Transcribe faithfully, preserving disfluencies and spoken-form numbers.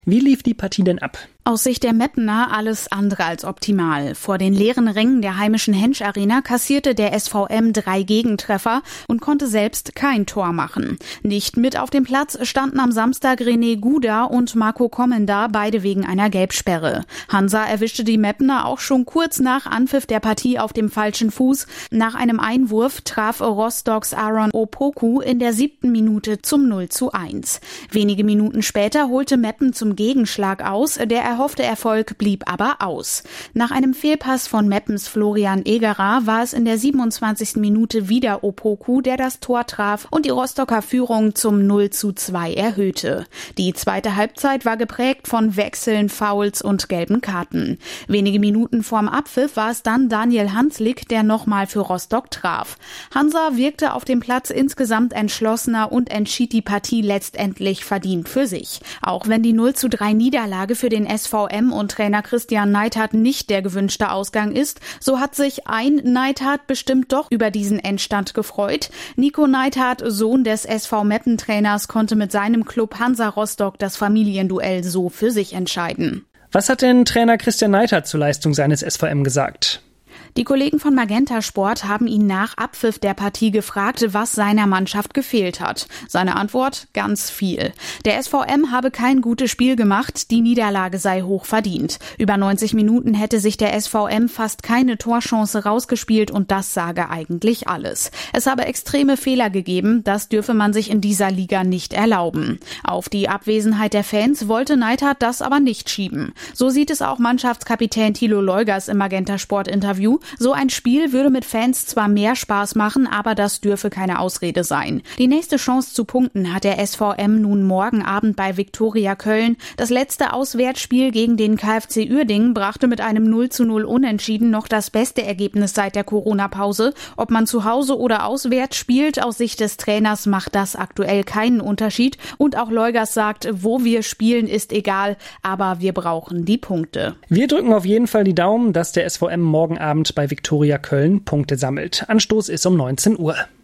Wie lief die Partie denn ab? Aus Sicht der Meppener alles andere als optimal. Vor den leeren Rängen der heimischen Hensch Arena kassierte der S V M drei Gegentreffer und konnte selbst kein Tor machen. Nicht mit auf dem Platz standen am Samstag René Guda und Marco Kommenda, beide wegen einer Gelbsperre. Hansa erwischte die Meppener auch schon kurz nach Anpfiff der Partie auf dem falschen Fuß. Nach einem Einwurf traf Rostocks Aaron Opoku in der siebten Minute zum null zu eins. Wenige Minuten später holte Meppen zum Gegenschlag aus, der erhoffte Erfolg blieb aber aus. Nach einem Fehlpass von Meppens Florian Egerer war es in der siebenundzwanzigsten Minute wieder Opoku, der das Tor traf und die Rostocker Führung zum null zu zwei erhöhte. Die zweite Halbzeit war geprägt von Wechseln, Fouls und gelben Karten. Wenige Minuten vorm Abpfiff war es dann Daniel Hanslik, der nochmal für Rostock traf. Hansa wirkte auf dem Platz insgesamt entschlossener und entschied die Partie letztendlich verdient für sich. Auch wenn die null zu drei Niederlage für den S V M und Trainer Christian Neidhardt nicht der gewünschte Ausgang ist, so hat sich ein Neidhardt bestimmt doch über diesen Endstand gefreut. Nico Neidhardt, Sohn des S V Meppen-Trainers, konnte mit seinem Club Hansa Rostock das Familienduell so für sich entscheiden. Was hat denn Trainer Christian Neidhardt zur Leistung seines S V M gesagt? Die Kollegen von Magenta Sport haben ihn nach Abpfiff der Partie gefragt, was seiner Mannschaft gefehlt hat. Seine Antwort: ganz viel. Der S V M habe kein gutes Spiel gemacht, die Niederlage sei hoch verdient. Über neunzig Minuten hätte sich der S V M fast keine Torchance rausgespielt und das sage eigentlich alles. Es habe extreme Fehler gegeben, das dürfe man sich in dieser Liga nicht erlauben. Auf die Abwesenheit der Fans wollte Neidhardt das aber nicht schieben. So sieht es auch Mannschaftskapitän Thilo Leugers im Magenta Sport Interview. So ein Spiel würde mit Fans zwar mehr Spaß machen, aber das dürfe keine Ausrede sein. Die nächste Chance zu punkten hat der S V M nun morgen Abend bei Viktoria Köln. Das letzte Auswärtsspiel gegen den K F C Uerdingen brachte mit einem null zu null Unentschieden noch das beste Ergebnis seit der Corona-Pause. Ob man zu Hause oder auswärts spielt, aus Sicht des Trainers macht das aktuell keinen Unterschied. Und auch Leugers sagt, wo wir spielen, ist egal, aber wir brauchen die Punkte. Wir drücken auf jeden Fall die Daumen, dass der S V M morgen Abend bei Viktoria Köln Punkte sammelt. Anstoß ist um neunzehn Uhr.